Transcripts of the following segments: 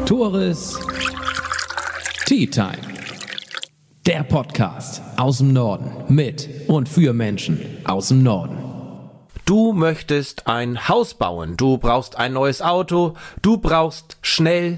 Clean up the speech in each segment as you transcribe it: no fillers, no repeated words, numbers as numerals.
Tores Tea Time. Der Podcast aus dem Norden mit und für Menschen aus dem Norden. Du möchtest ein Haus bauen, du brauchst ein neues Auto, du brauchst schnell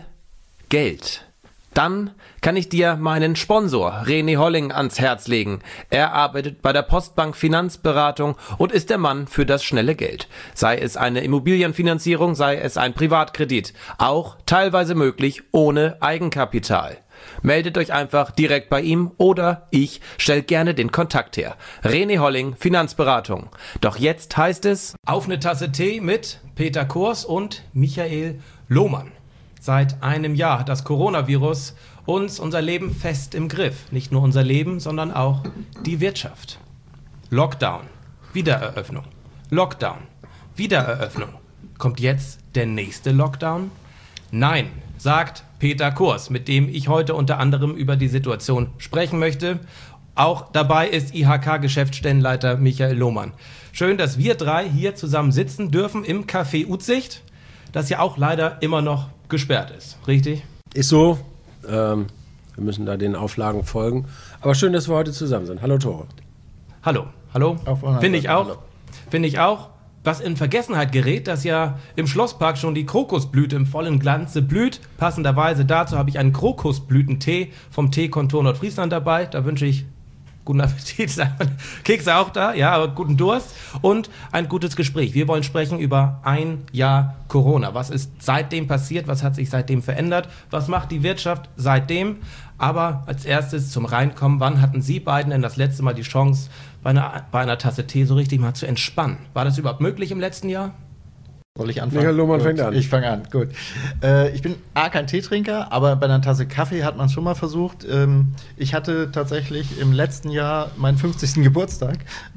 Geld. Dann kann ich dir meinen Sponsor René Holling ans Herz legen. Er arbeitet bei der Postbank Finanzberatung und ist der Mann für das schnelle Geld. Sei es eine Immobilienfinanzierung, sei es ein Privatkredit. Auch teilweise möglich ohne Eigenkapital. Meldet euch einfach direkt bei ihm oder ich stelle gerne den Kontakt her. René Holling, Finanzberatung. Doch jetzt heißt es auf eine Tasse Tee mit Peter Kors und Michael Lohmann. Seit einem Jahr hat das Coronavirus unser Leben fest im Griff. Nicht nur unser Leben, sondern auch die Wirtschaft. Lockdown, Wiedereröffnung. Lockdown, Wiedereröffnung. Kommt jetzt der nächste Lockdown? Nein, sagt Peter Kors, mit dem ich heute unter anderem über die Situation sprechen möchte. Auch dabei ist IHK-Geschäftsstellenleiter Michael Lohmann. Schön, dass wir drei hier zusammen sitzen dürfen im Café Utsicht, das ja auch leider immer noch gesperrt ist. Richtig? Ist so. Wir müssen da den Auflagen folgen. Aber schön, dass wir heute zusammen sind. Hallo Tore. Hallo. Finde ich auch. Finde ich auch. Was in Vergessenheit gerät, dass ja im Schlosspark schon die Krokusblüte im vollen Glanze blüht. Passenderweise dazu habe ich einen Krokusblütentee vom Teekontor Nordfriesland dabei. Da wünsche ich guten Appetit. Kekse auch da, ja, aber guten Durst und ein gutes Gespräch. Wir wollen sprechen über ein Jahr Corona. Was ist seitdem passiert? Was hat sich seitdem verändert? Was macht die Wirtschaft seitdem? Aber als erstes zum Reinkommen. Wann hatten Sie beiden denn das letzte Mal die Chance, bei einer Tasse Tee so richtig mal zu entspannen? War das überhaupt möglich im letzten Jahr? Soll ich anfangen? Michael Lohmann fängt an. Ich fange an, gut. Ich bin kein Teetrinker, aber bei einer Tasse Kaffee hat man es schon mal versucht. Ich hatte tatsächlich im letzten Jahr meinen 50. Geburtstag.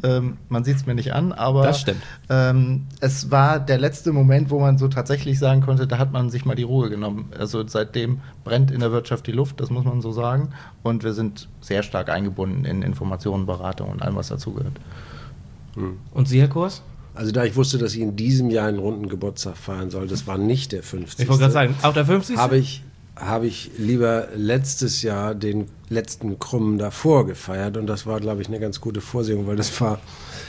Man sieht es mir nicht an, aber das stimmt. Es war der letzte Moment, wo man so tatsächlich sagen konnte, da hat man sich mal die Ruhe genommen. Also seitdem brennt in der Wirtschaft die Luft, das muss man so sagen. Und wir sind sehr stark eingebunden in Informationen, Beratung und allem, was dazugehört. Und Sie, Herr Kors? Also da ich wusste, dass ich in diesem Jahr einen runden Geburtstag feiern soll, das war nicht der 50. Ich wollte gerade sagen, auch der 50. Habe ich lieber letztes Jahr den letzten Krummen davor gefeiert und das war, glaube ich, eine ganz gute Vorsehung, weil das war,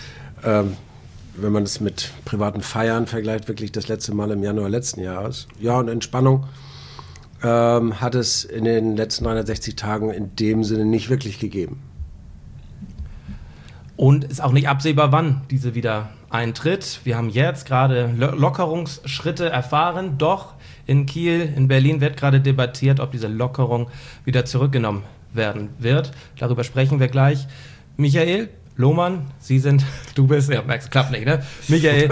wenn man es mit privaten Feiern vergleicht, wirklich das letzte Mal im Januar letzten Jahres. Ja, und Entspannung hat es in den letzten 360 Tagen in dem Sinne nicht wirklich gegeben. Und ist auch nicht absehbar, wann diese wieder eintritt. Wir haben jetzt gerade Lockerungsschritte erfahren, doch in Kiel, in Berlin wird gerade debattiert, ob diese Lockerung wieder zurückgenommen werden wird. Darüber sprechen wir gleich. Michael Lohmann, du bist, ja, merkst, klappt nicht, ne? Michael,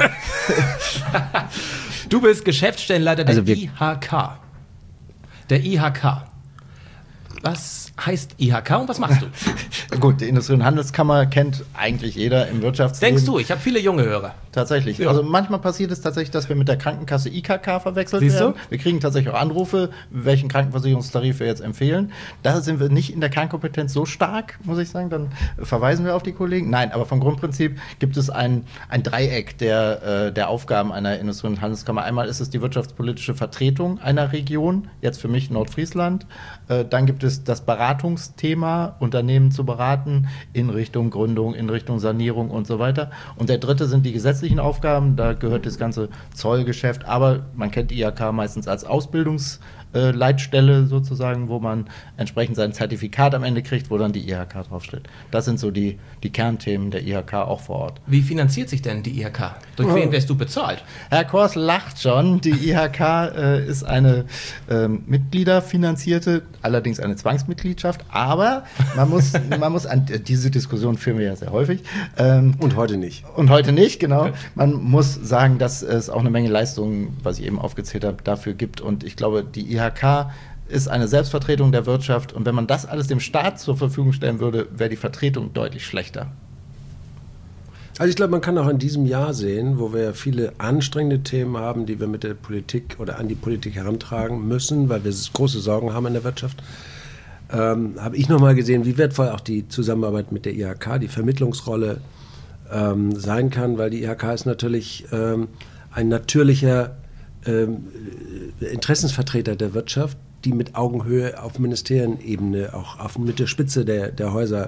du bist Geschäftsstellenleiter der IHK. Der IHK. Was heißt IHK und was machst du? Gut, die Industrie- und Handelskammer kennt eigentlich jeder im Wirtschaftsleben. Denkst du? Ich habe viele junge Hörer. Tatsächlich. Ja. Also manchmal passiert es tatsächlich, dass wir mit der Krankenkasse IKK verwechselt werden. Wir kriegen tatsächlich auch Anrufe, welchen Krankenversicherungstarif wir jetzt empfehlen. Da sind wir nicht in der Kernkompetenz so stark, muss ich sagen. Dann verweisen wir auf die Kollegen. Nein, aber vom Grundprinzip gibt es ein Dreieck der Aufgaben einer Industrie- und Handelskammer. Einmal ist es die wirtschaftspolitische Vertretung einer Region, jetzt für mich Nordfriesland. Dann gibt es das Beratungsthema, Unternehmen zu beraten in Richtung Gründung, in Richtung Sanierung und so weiter. Und der dritte sind die gesetzlichen Aufgaben, da gehört das ganze Zollgeschäft, aber man kennt die IHK meistens als Ausbildungsleitstelle sozusagen, wo man entsprechend sein Zertifikat am Ende kriegt, wo dann die IHK draufsteht. Das sind so die Kernthemen der IHK auch vor Ort. Wie finanziert sich denn die IHK? Durch wen wirst du bezahlt? Herr Kors lacht schon. Die IHK ist eine mitgliederfinanzierte, allerdings eine Zwangsmitgliedschaft, aber man muss an diese Diskussion führen wir ja sehr häufig. Und heute nicht. Und heute nicht, genau. Man muss sagen, dass es auch eine Menge Leistungen, was ich eben aufgezählt habe, dafür gibt. Und ich glaube, die IHK ist eine Selbstvertretung der Wirtschaft. Und wenn man das alles dem Staat zur Verfügung stellen würde, wäre die Vertretung deutlich schlechter. Also ich glaube, man kann auch in diesem Jahr sehen, wo wir ja viele anstrengende Themen haben, die wir mit der Politik oder an die Politik herantragen müssen, weil wir große Sorgen haben in der Wirtschaft, habe ich nochmal gesehen, wie wertvoll auch die Zusammenarbeit mit der IHK, die Vermittlungsrolle sein kann, weil die IHK ist natürlich ein natürlicher Interessensvertreter der Wirtschaft, die mit Augenhöhe auf Ministerienebene, auch mit der Spitze der Häuser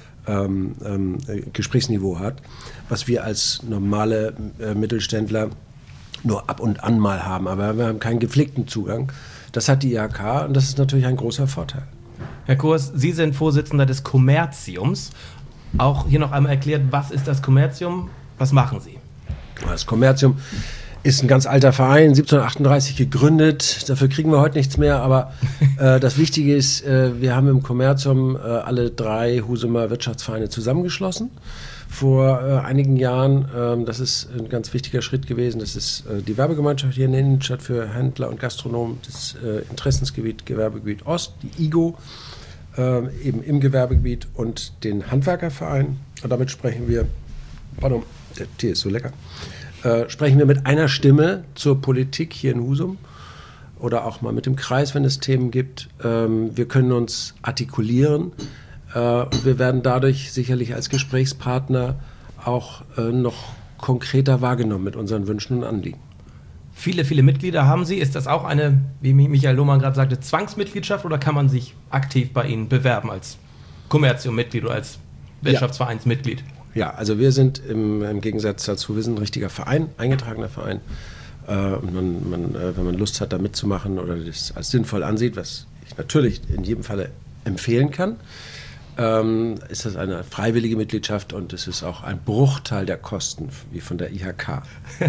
Gesprächsniveau hat, was wir als normale Mittelständler nur ab und an mal haben. Aber wir haben keinen gepflegten Zugang. Das hat die IHK und das ist natürlich ein großer Vorteil. Herr Kurs, Sie sind Vorsitzender des Kommerziums. Auch hier noch einmal erklärt, was ist das Kommerzium? Was machen Sie? Das Kommerzium ist ein ganz alter Verein, 1738 gegründet. Dafür kriegen wir heute nichts mehr. Aber das Wichtige ist, wir haben im Kommerzium alle 3 Husumer Wirtschaftsvereine zusammengeschlossen. Vor einigen Jahren, das ist ein ganz wichtiger Schritt gewesen, das ist die Werbegemeinschaft hier in der Innenstadt für Händler und Gastronomen, das Interessensgebiet, Gewerbegebiet Ost, die IGO, eben im Gewerbegebiet und den Handwerkerverein. Und damit sprechen wir, pardon, der Tee ist so lecker, sprechen wir mit einer Stimme zur Politik hier in Husum oder auch mal mit dem Kreis, wenn es Themen gibt. Wir können uns artikulieren. Wir werden dadurch sicherlich als Gesprächspartner auch noch konkreter wahrgenommen mit unseren Wünschen und Anliegen. Viele, viele Mitglieder haben Sie. Ist das auch eine, wie Michael Lohmann gerade sagte, Zwangsmitgliedschaft oder kann man sich aktiv bei Ihnen bewerben als Kommerzium-Mitglied oder als Wirtschaftsvereinsmitglied? Ja, also wir sind im Gegensatz dazu, wir sind ein richtiger Verein, eingetragener Verein. Und wenn man Lust hat, da mitzumachen oder das als sinnvoll ansieht, was ich natürlich in jedem Falle empfehlen kann, ist das eine freiwillige Mitgliedschaft und es ist auch ein Bruchteil der Kosten, wie von der IHK.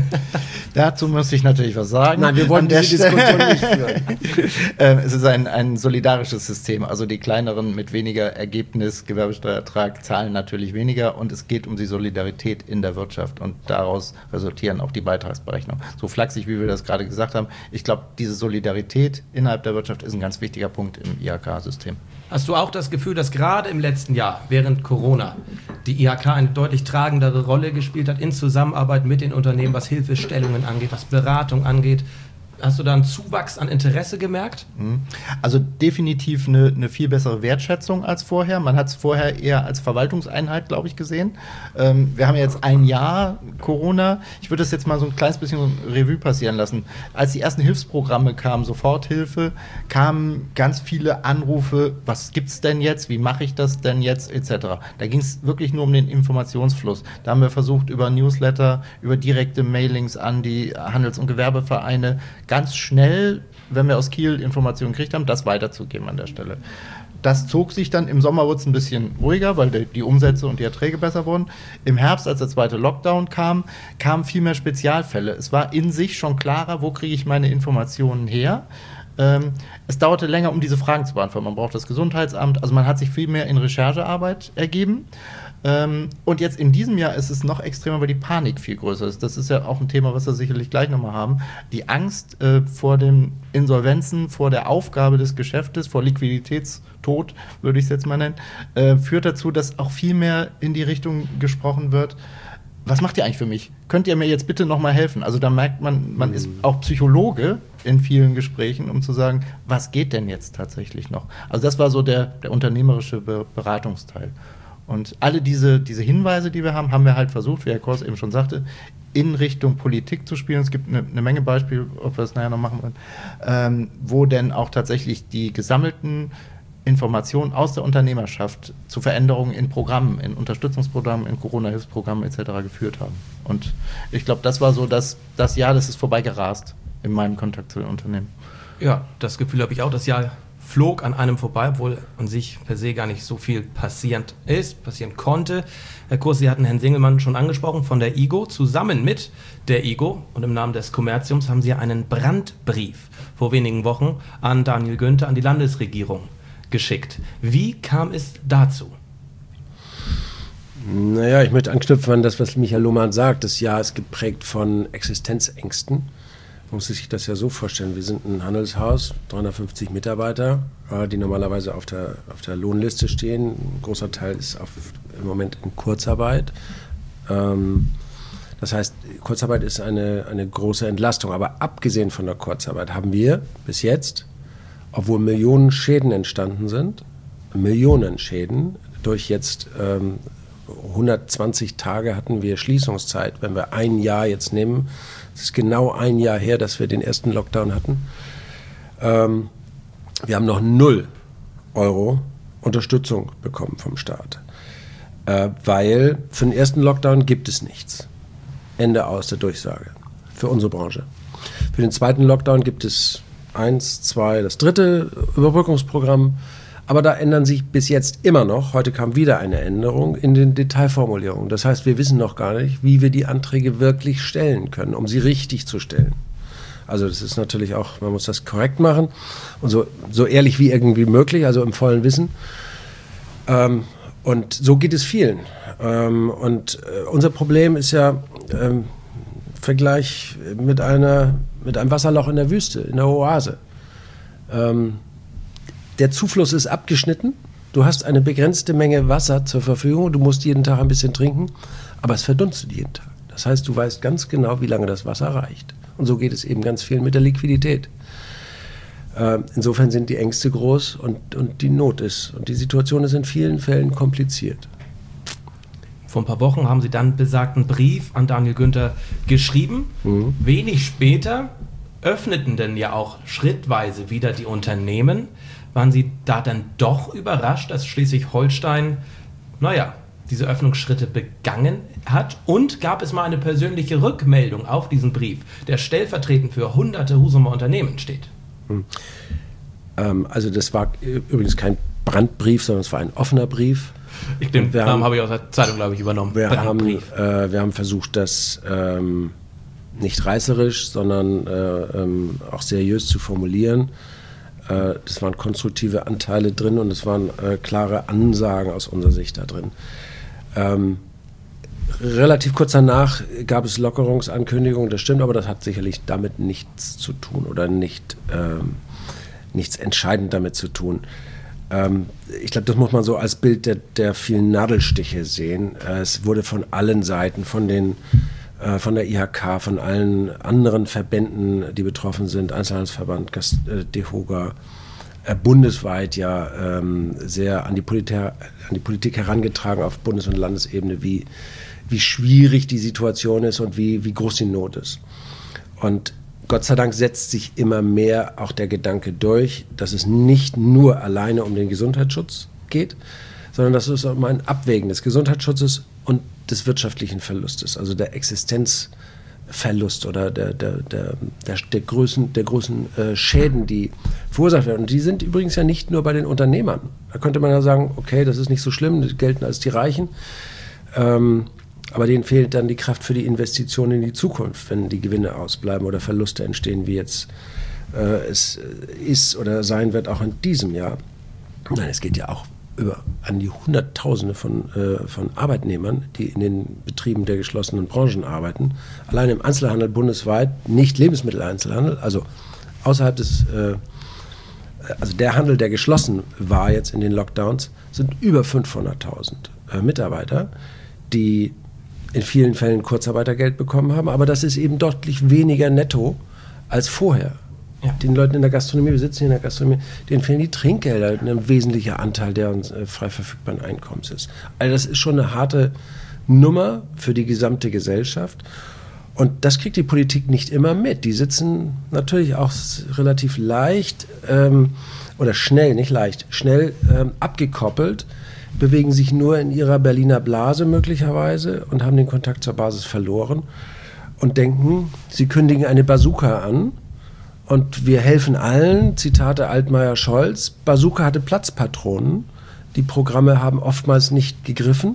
Dazu muss ich natürlich was sagen. Nein, wir wollen diese Diskussion nicht führen. Es ist ein solidarisches System. Also die kleineren mit weniger Ergebnis, Gewerbesteuerertrag zahlen natürlich weniger und es geht um die Solidarität in der Wirtschaft und daraus resultieren auch die Beitragsberechnungen. So flachsig, wie wir das gerade gesagt haben. Ich glaube, diese Solidarität innerhalb der Wirtschaft ist ein ganz wichtiger Punkt im IHK-System. Hast du auch das Gefühl, dass gerade im letzten Jahr, während Corona, die IHK eine deutlich tragendere Rolle gespielt hat in Zusammenarbeit mit den Unternehmen, was Hilfestellungen angeht, was Beratung angeht? Hast du da einen Zuwachs an Interesse gemerkt? Also definitiv eine viel bessere Wertschätzung als vorher. Man hat es vorher eher als Verwaltungseinheit, glaube ich, gesehen. Wir haben jetzt ein Jahr Corona. Ich würde das jetzt mal so ein kleines bisschen Revue passieren lassen. Als die ersten Hilfsprogramme kamen, Soforthilfe, kamen ganz viele Anrufe, was gibt's denn jetzt, wie mache ich das denn jetzt, etc. Da ging es wirklich nur um den Informationsfluss. Da haben wir versucht, über Newsletter, über direkte Mailings an die Handels- und Gewerbevereine ganz schnell, wenn wir aus Kiel Informationen gekriegt haben, das weiterzugeben an der Stelle. Das zog sich dann, im Sommer wurde es ein bisschen ruhiger, weil die Umsätze und die Erträge besser wurden. Im Herbst, als der zweite Lockdown kam, kamen viel mehr Spezialfälle. Es war in sich schon klarer, wo kriege ich meine Informationen her. Es dauerte länger, um diese Fragen zu beantworten. Man braucht das Gesundheitsamt, also man hat sich viel mehr in Recherchearbeit ergeben. Und jetzt in diesem Jahr ist es noch extremer, weil die Panik viel größer ist. Das ist ja auch ein Thema, was wir sicherlich gleich nochmal haben. Die Angst vor den Insolvenzen, vor der Aufgabe des Geschäftes, vor Liquiditätstod, würde ich es jetzt mal nennen, führt dazu, dass auch viel mehr in die Richtung gesprochen wird. Was macht ihr eigentlich für mich? Könnt ihr mir jetzt bitte nochmal helfen? Also da merkt man ist auch Psychologe in vielen Gesprächen, um zu sagen, was geht denn jetzt tatsächlich noch? Also das war so der unternehmerische Beratungsteil. Und alle diese Hinweise, die wir haben, haben wir halt versucht, wie Herr Kors eben schon sagte, in Richtung Politik zu spielen. Es gibt eine Menge Beispiele, ob wir es nachher noch machen wollen, wo denn auch tatsächlich die gesammelten Informationen aus der Unternehmerschaft zu Veränderungen in Programmen, in Unterstützungsprogrammen, in Corona-Hilfsprogrammen etc. geführt haben. Und ich glaube, das war so das Jahr, das ist vorbeigerast in meinem Kontakt zu den Unternehmen. Ja, das Gefühl habe ich auch. Das Jahr flog an einem vorbei, obwohl an sich per se gar nicht so viel passieren konnte. Herr Kurs, Sie hatten Herrn Singelmann schon angesprochen von der IGO. Zusammen mit der IGO und im Namen des Kommerziums haben Sie einen Brandbrief vor wenigen Wochen an Daniel Günther, an die Landesregierung geschickt. Wie kam es dazu? Naja, ich möchte anknüpfen an das, was Michael Lohmann sagt. Das Jahr ist geprägt von Existenzängsten. Man muss sich das ja so vorstellen, wir sind ein Handelshaus, 350 Mitarbeiter, die normalerweise auf der Lohnliste stehen. Ein großer Teil ist im Moment in Kurzarbeit. Das heißt, Kurzarbeit ist eine große Entlastung. Aber abgesehen von der Kurzarbeit haben wir bis jetzt, obwohl Millionen Schäden entstanden sind, Millionen Schäden, durch jetzt 120 Tage hatten wir Schließungszeit. Wenn wir ein Jahr jetzt nehmen, Es ist genau ein Jahr her, dass wir den ersten Lockdown hatten. Wir haben noch 0 Euro Unterstützung bekommen vom Staat. Weil für den ersten Lockdown gibt es nichts. Ende aus der Durchsage. Für unsere Branche. Für den zweiten Lockdown gibt es 1, 2, das dritte Überbrückungsprogramm. Aber da ändern sich bis jetzt immer noch, heute kam wieder eine Änderung in den Detailformulierungen. Das heißt, wir wissen noch gar nicht, wie wir die Anträge wirklich stellen können, um sie richtig zu stellen. Also das ist natürlich auch, man muss das korrekt machen und so ehrlich wie irgendwie möglich, also im vollen Wissen. Und so geht es vielen. Unser Problem ist ja Vergleich mit einem Wasserloch in der Wüste, in der Oase. Der Zufluss ist abgeschnitten. Du hast eine begrenzte Menge Wasser zur Verfügung. Du musst jeden Tag ein bisschen trinken, aber es verdunstet jeden Tag. Das heißt, du weißt ganz genau, wie lange das Wasser reicht. Und so geht es eben ganz vielen mit der Liquidität. Insofern sind die Ängste groß und die Not ist. Und die Situation ist in vielen Fällen kompliziert. Vor ein paar Wochen haben Sie dann besagten Brief an Daniel Günther geschrieben. Mhm. Wenig später öffneten denn ja auch schrittweise wieder die Unternehmen. Waren Sie da dann doch überrascht, dass Schleswig-Holstein, diese Öffnungsschritte begangen hat? Und gab es mal eine persönliche Rückmeldung auf diesen Brief, der stellvertretend für hunderte Husumer Unternehmen steht? Also das war übrigens kein Brandbrief, sondern es war ein offener Brief. Den Namen habe ich aus der Zeitung, glaube ich, übernommen. Wir haben versucht, das nicht reißerisch, sondern auch seriös zu formulieren. Das waren konstruktive Anteile drin und es waren klare Ansagen aus unserer Sicht da drin. Relativ kurz danach gab es Lockerungsankündigungen, das stimmt, aber das hat sicherlich damit nichts zu tun oder nichts entscheidend damit zu tun. Ich glaube, das muss man so als Bild der vielen Nadelstiche sehen. Es wurde von allen Seiten, von der IHK, von allen anderen Verbänden, die betroffen sind, Einzelhandelsverband, DEHOGA, bundesweit sehr an die Politik herangetragen auf Bundes- und Landesebene, wie schwierig die Situation ist und wie groß die Not ist. Und Gott sei Dank setzt sich immer mehr auch der Gedanke durch, dass es nicht nur alleine um den Gesundheitsschutz geht, sondern dass es um ein Abwägen des Gesundheitsschutzes und des wirtschaftlichen Verlustes, also der Existenzverlust oder der großen Schäden, die verursacht werden. Und die sind übrigens ja nicht nur bei den Unternehmern. Da könnte man ja sagen, okay, das ist nicht so schlimm, die gelten als die Reichen. Aber denen fehlt dann die Kraft für die Investition in die Zukunft, wenn die Gewinne ausbleiben oder Verluste entstehen, wie jetzt es ist oder sein wird, auch in diesem Jahr. Nein, es geht ja auch an die Hunderttausende von Arbeitnehmern, die in den Betrieben der geschlossenen Branchen arbeiten. Allein im Einzelhandel bundesweit, nicht Lebensmitteleinzelhandel, also außerhalb also der Handel, der geschlossen war jetzt in den Lockdowns, sind über 500.000 Mitarbeiter, die in vielen Fällen Kurzarbeitergeld bekommen haben, aber das ist eben deutlich weniger netto als vorher. Ja. Den Leuten in der Gastronomie, wir sitzen hier in der Gastronomie, denen fehlen die Trinkgelder, ein wesentlicher Anteil deren frei verfügbaren Einkommens ist. Also das ist schon eine harte Nummer für die gesamte Gesellschaft und das kriegt die Politik nicht immer mit. Die sitzen natürlich auch relativ leicht oder schnell, nicht leicht, schnell abgekoppelt, bewegen sich nur in ihrer Berliner Blase möglicherweise und haben den Kontakt zur Basis verloren und denken, sie kündigen eine Bazooka an und wir helfen allen, Zitate Altmaier-Scholz, Bazooka hatte Platzpatronen, die Programme haben oftmals nicht gegriffen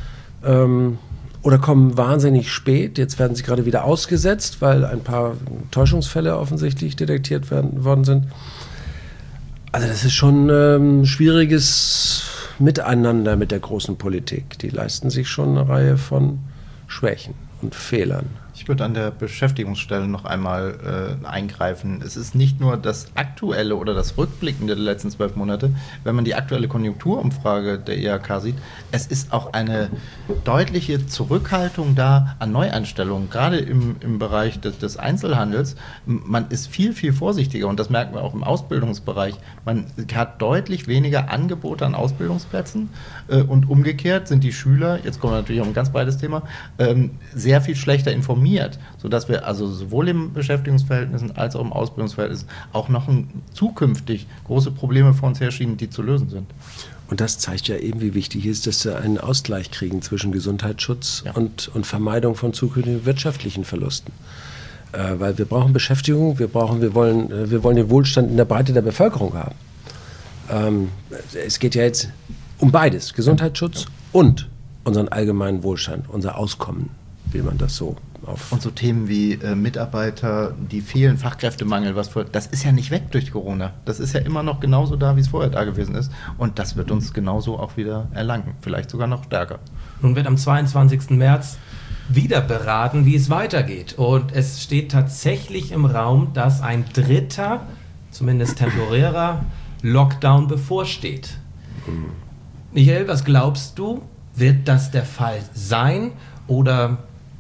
oder kommen wahnsinnig spät, jetzt werden sie gerade wieder ausgesetzt, weil ein paar Täuschungsfälle offensichtlich detektiert worden sind. Also das ist schon schwieriges Miteinander mit der großen Politik. Die leisten sich schon eine Reihe von Schwächen und Fehlern. Ich würde an der Beschäftigungsstelle noch einmal eingreifen. Es ist nicht nur das Aktuelle oder das Rückblickende der letzten 12 Monate. Wenn man die aktuelle Konjunkturumfrage der IHK sieht, es ist auch eine deutliche Zurückhaltung da an Neueinstellungen, gerade im Bereich des Einzelhandels. Man ist viel, viel vorsichtiger und das merken wir auch im Ausbildungsbereich. Man hat deutlich weniger Angebote an Ausbildungsplätzen und umgekehrt sind die Schüler, jetzt kommen wir natürlich auf ein ganz breites Thema, sehr viel schlechter informiert funktioniert, sodass wir also sowohl im Beschäftigungsverhältnissen als auch im Ausbildungsverhältnis auch noch zukünftig große Probleme vor uns herschieben, die zu lösen sind. Und das zeigt ja eben, wie wichtig ist, dass wir einen Ausgleich kriegen zwischen Gesundheitsschutz und Vermeidung von zukünftigen wirtschaftlichen Verlusten. Weil wir brauchen Beschäftigung, wir wollen den Wohlstand in der Breite der Bevölkerung haben. Es geht ja jetzt um beides, Gesundheitsschutz und unseren allgemeinen Wohlstand, unser Auskommen, will man das so auf. Und so Themen wie Mitarbeiter, die fehlen, Fachkräftemangel, das ist ja nicht weg durch Corona. Das ist ja immer noch genauso da, wie es vorher da gewesen ist. Und das wird uns genauso auch wieder erlangen, vielleicht sogar noch stärker. Nun wird am 22. März wieder beraten, wie es weitergeht. Und es steht tatsächlich im Raum, dass ein dritter, zumindest temporärer, Lockdown bevorsteht. Michael, was glaubst du? Wird das der Fall sein? Oder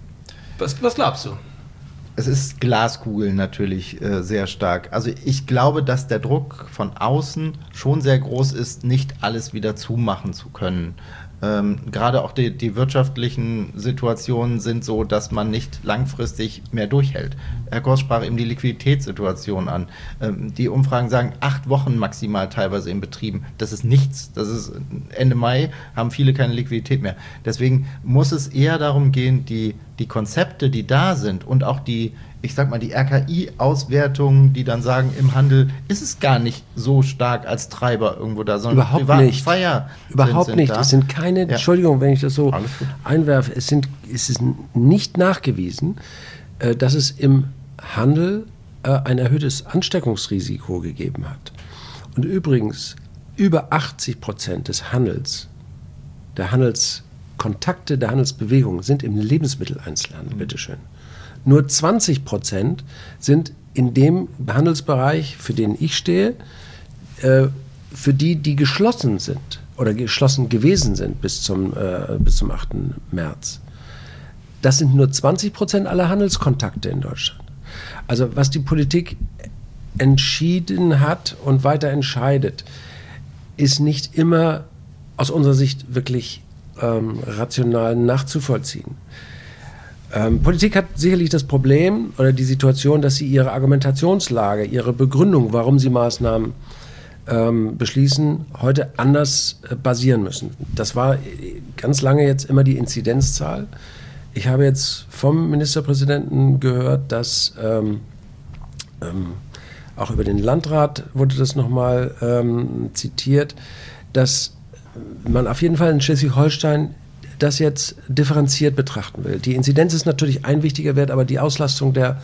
was glaubst du? Es ist Glaskugel natürlich sehr stark. Also ich glaube, dass der Druck von außen schon sehr groß ist, nicht alles wieder zumachen zu können. Gerade auch die wirtschaftlichen Situationen sind so, dass man nicht langfristig mehr durchhält. Herr Kors sprach eben die Liquiditätssituation an. Die Umfragen sagen 8 Wochen maximal teilweise in Betrieben. Das ist nichts. Das ist Ende Mai haben viele keine Liquidität mehr. Deswegen muss es eher darum gehen, die Konzepte, die da sind und auch die RKI-Auswertungen, die dann sagen, im Handel ist es gar nicht so stark als Treiber irgendwo da, sondern überhaupt nicht. Überhaupt sind nicht. da. Es sind keine, Entschuldigung, wenn ich das so einwerfe, es ist nicht nachgewiesen, dass es im Handel ein erhöhtes Ansteckungsrisiko gegeben hat. Und übrigens, über 80% des Handels, der Handelskontakte, der Handelsbewegung sind im Lebensmitteleinzelhandel, bitteschön. Nur 20% sind in dem Handelsbereich, für den ich stehe, für die geschlossen sind oder geschlossen gewesen sind bis zum 8. März. Das sind nur 20% aller Handelskontakte in Deutschland. Also was die Politik entschieden hat und weiter entscheidet, ist nicht immer aus unserer Sicht wirklich rational nachzuvollziehen. Politik hat sicherlich das Problem oder die Situation, dass sie ihre Argumentationslage, ihre Begründung, warum sie Maßnahmen beschließen, heute anders basieren müssen. Das war ganz lange jetzt immer die Inzidenzzahl. Ich habe jetzt vom Ministerpräsidenten gehört, dass auch über den Landrat wurde das nochmal zitiert, dass man auf jeden Fall in Schleswig-Holstein das jetzt differenziert betrachten will. Die Inzidenz ist natürlich ein wichtiger Wert, aber die Auslastung der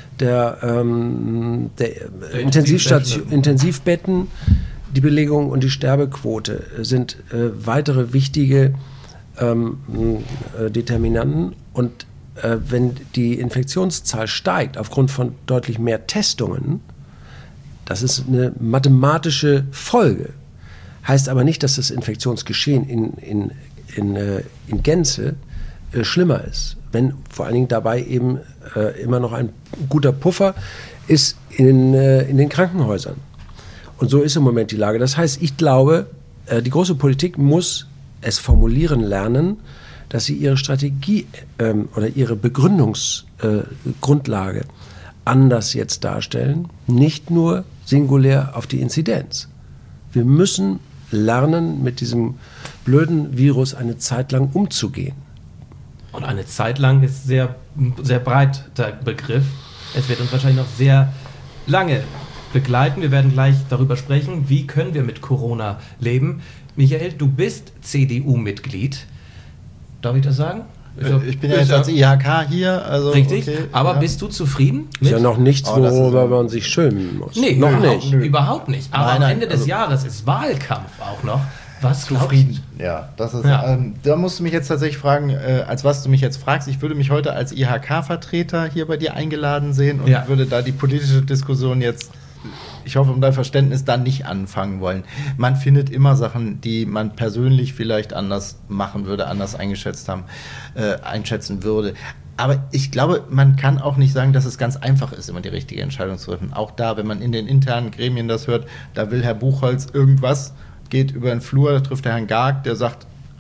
Intensivbetten, die Belegung und die Sterbequote sind weitere wichtige Determinanten. Und wenn die Infektionszahl steigt aufgrund von deutlich mehr Testungen, das ist eine mathematische Folge. Heißt aber nicht, dass das Infektionsgeschehen in Gänze schlimmer ist, wenn vor allen Dingen dabei eben immer noch ein guter Puffer ist in den Krankenhäusern. Und so ist im Moment die Lage. Das heißt, ich glaube, die große Politik muss es formulieren lernen, dass sie ihre Strategie oder ihre Begründungsgrundlage anders jetzt darstellen, nicht nur singulär auf die Inzidenz. Wir müssen lernen, mit diesem blöden Virus eine Zeit lang umzugehen. Und eine Zeit lang ist sehr, sehr breiter Begriff. Es wird uns wahrscheinlich noch sehr lange begleiten. Wir werden gleich darüber sprechen, wie können wir mit Corona leben. Michael, du bist CDU-Mitglied. Darf ich das sagen? Ich bin ja jetzt als IHK hier. Also richtig, okay, aber bist du zufrieden? Ist ja noch nichts, worüber man sich schämen muss. Nee, noch nicht. Überhaupt nicht. Aber am Ende des Jahres ist Wahlkampf auch noch. Was zufrieden? Ja, das ist. Ja. Da musst du mich jetzt tatsächlich fragen, als was du mich jetzt fragst. Ich würde mich heute als IHK-Vertreter hier bei dir eingeladen sehen und würde da die politische Diskussion jetzt, ich hoffe, um dein Verständnis, da nicht anfangen wollen. Man findet immer Sachen, die man persönlich vielleicht anders machen würde, anders einschätzen würde. Aber ich glaube, man kann auch nicht sagen, dass es ganz einfach ist, immer die richtige Entscheidung zu treffen. Auch da, wenn man in den internen Gremien das hört, da will Herr Buchholz irgendwas, geht über den Flur, da trifft der Herrn Garg, der sagt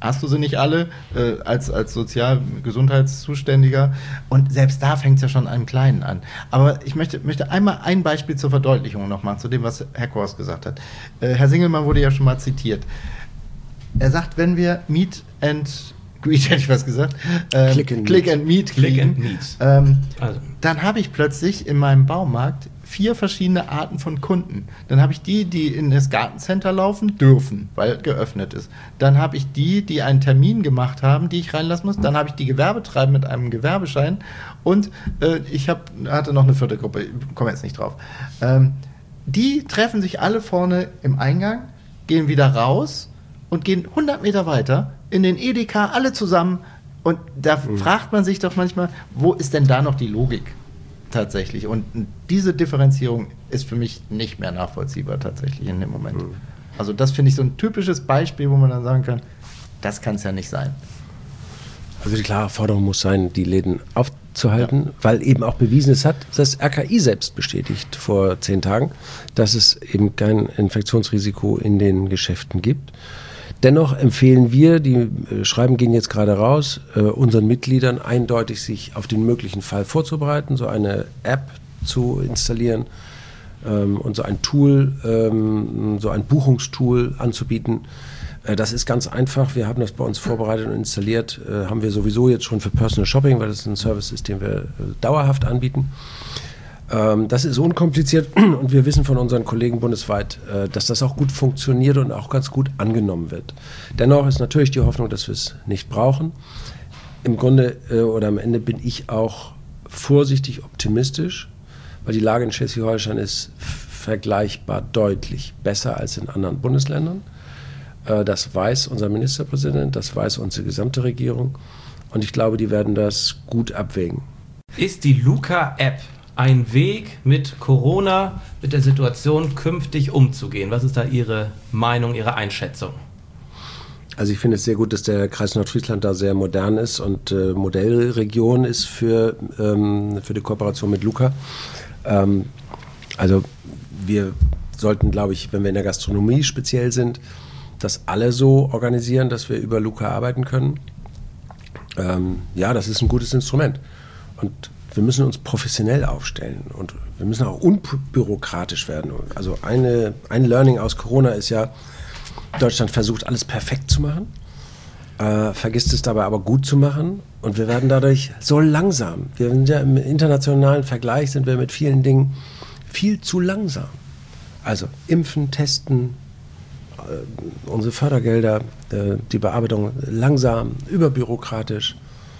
hast du sie nicht alle als Sozial-Gesundheitszuständiger. Und selbst da fängt es ja schon an Kleinen an. Aber ich möchte einmal ein Beispiel zur Verdeutlichung noch machen, zu dem, was Herr Kors gesagt hat. Herr Singelmann wurde ja schon mal zitiert. Er sagt, wenn wir Meet and Greet, hätte ich was gesagt, Click and Meet kriegen, dann habe ich plötzlich in meinem Baumarkt 4 verschiedene Arten von Kunden. Dann habe ich die in das Gartencenter laufen dürfen, weil geöffnet ist. Dann habe ich die einen Termin gemacht haben, die ich reinlassen muss. Dann habe ich die Gewerbetreibenden mit einem Gewerbeschein. Und ich hatte noch eine 4. Gruppe, ich komme jetzt nicht drauf. Die treffen sich alle vorne im Eingang, gehen wieder raus und gehen 100 Meter weiter in den Edeka, alle zusammen. Und da fragt man sich doch manchmal, wo ist denn da noch die Logik? Tatsächlich. Und diese Differenzierung ist für mich nicht mehr nachvollziehbar tatsächlich in dem Moment. Also das finde ich so ein typisches Beispiel, wo man dann sagen kann, das kann es ja nicht sein. Also die klare Forderung muss sein, die Läden aufzuhalten, weil eben auch bewiesen ist, hat das RKI selbst bestätigt vor 10 Tagen, dass es eben kein Infektionsrisiko in den Geschäften gibt. Dennoch empfehlen wir, die Schreiben gehen jetzt gerade raus, unseren Mitgliedern eindeutig sich auf den möglichen Fall vorzubereiten, so eine App zu installieren und so ein Tool, so ein Buchungstool anzubieten. Das ist ganz einfach. Wir haben das bei uns vorbereitet und installiert. Haben wir sowieso jetzt schon für Personal Shopping, weil das ist ein Service ist, den wir dauerhaft anbieten. Das ist unkompliziert und wir wissen von unseren Kollegen bundesweit, dass das auch gut funktioniert und auch ganz gut angenommen wird. Dennoch ist natürlich die Hoffnung, dass wir es nicht brauchen. Im Grunde oder am Ende bin ich auch vorsichtig optimistisch, weil die Lage in Schleswig-Holstein ist vergleichbar deutlich besser als in anderen Bundesländern. Das weiß unser Ministerpräsident, das weiß unsere gesamte Regierung und ich glaube, die werden das gut abwägen. Ist die Luca-App ein Weg, mit Corona, mit der Situation künftig umzugehen? Was ist da Ihre Meinung, Ihre Einschätzung? Also ich finde es sehr gut, dass der Kreis Nordfriesland da sehr modern ist und Modellregion ist für die Kooperation mit Luca. Also wir sollten, glaube ich, wenn wir in der Gastronomie speziell sind, das alle so organisieren, dass wir über Luca arbeiten können. Ja, das ist ein gutes Instrument. Und wir müssen uns professionell aufstellen und wir müssen auch unbürokratisch werden. Also ein Learning aus Corona ist ja, Deutschland versucht alles perfekt zu machen, vergisst es dabei aber gut zu machen und wir werden dadurch so langsam. Wir sind ja im internationalen Vergleich, sind wir mit vielen Dingen viel zu langsam. Also impfen, testen, unsere Fördergelder, die Bearbeitung langsam, überbürokratisch.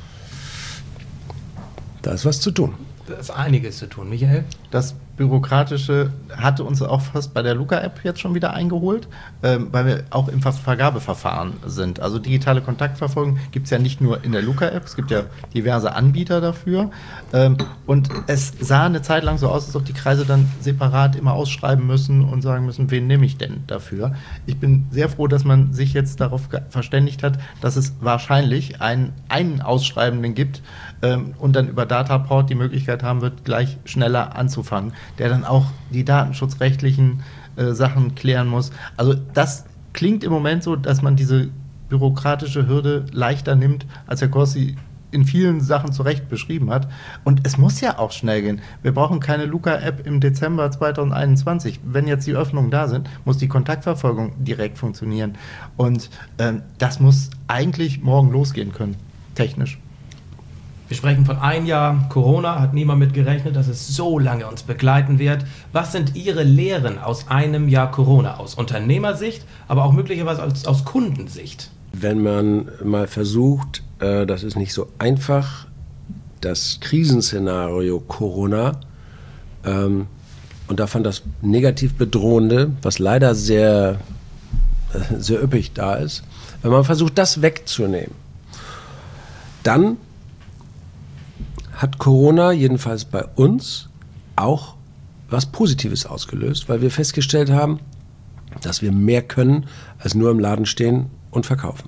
Da ist was zu tun. Da ist einiges zu tun. Michael? Das Bürokratische hatte uns auch fast bei der Luca-App jetzt schon wieder eingeholt, weil wir auch im Vergabeverfahren sind. Also digitale Kontaktverfolgung gibt es ja nicht nur in der Luca-App, es gibt ja diverse Anbieter dafür. Und es sah eine Zeit lang so aus, als ob die Kreise dann separat immer ausschreiben müssen und sagen müssen, wen nehme ich denn dafür? Ich bin sehr froh, dass man sich jetzt darauf verständigt hat, dass es wahrscheinlich einen Ausschreibenden gibt und dann über Dataport die Möglichkeit haben wird, gleich schneller anzufangen, der dann auch die datenschutzrechtlichen Sachen klären muss. Also das klingt im Moment so, dass man diese bürokratische Hürde leichter nimmt, als Herr Corsi in vielen Sachen zu Recht beschrieben hat. Und es muss ja auch schnell gehen. Wir brauchen keine Luca-App im Dezember 2021. Wenn jetzt die Öffnungen da sind, muss die Kontaktverfolgung direkt funktionieren. Und das muss eigentlich morgen losgehen können, technisch. Wir sprechen von 1 Jahr Corona, hat niemand mit gerechnet, dass es so lange uns begleiten wird. Was sind Ihre Lehren aus einem Jahr Corona, aus Unternehmersicht, aber auch möglicherweise aus Kundensicht? Wenn man mal versucht, das ist nicht so einfach, das Krisenszenario Corona und davon das negativ Bedrohende, was leider sehr, sehr üppig da ist, wenn man versucht, das wegzunehmen, dann hat Corona, jedenfalls bei uns, auch was Positives ausgelöst, weil wir festgestellt haben, dass wir mehr können, als nur im Laden stehen und verkaufen.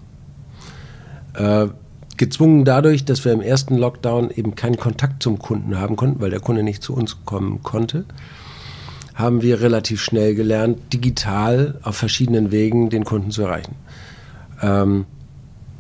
Gezwungen dadurch, dass wir im ersten Lockdown eben keinen Kontakt zum Kunden haben konnten, weil der Kunde nicht zu uns kommen konnte, haben wir relativ schnell gelernt, digital auf verschiedenen Wegen den Kunden zu erreichen.